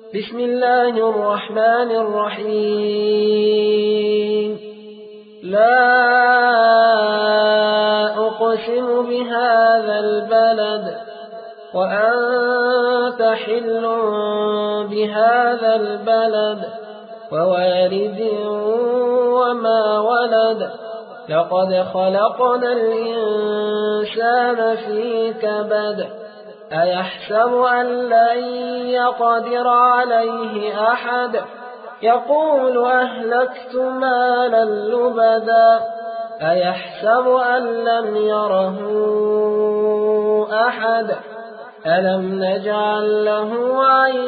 بسم الله الرحمن الرحيم لا أقسم بهذا البلد وأنت حل بهذا البلد ووالد وما ولد لقد خلقنا الإنسان في كبد أيحسب أن لن يقدر عليه أحد يقول أهلكت مالا لبدا أيحسب أن لم يره أحد ألم نجعل له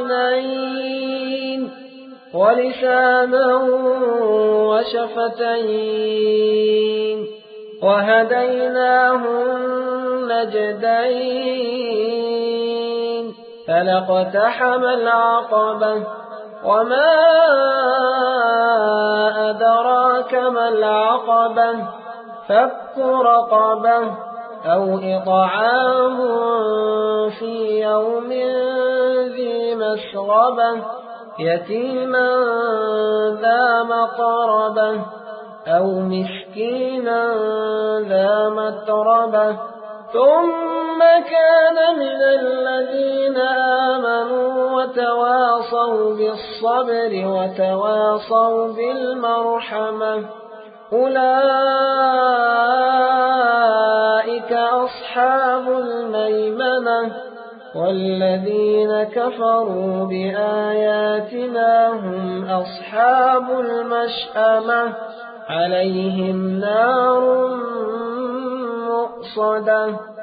عينين ولسانا وشفتين وهديناه النجدين فلاقتحم العقبة وما أدراك ما العقبة فك رقبة أو إطعام في يوم ذي مسغبة يتيما ذا مقربة أو مسكينا ذا متربة ثم كان من الذين آمنوا وتواصوا بالصبر وتواصوا بالمرحمة أولئك أصحاب الميمنة والذين كفروا بآياتنا هم أصحاب المشأمة عليهم نار مؤصدة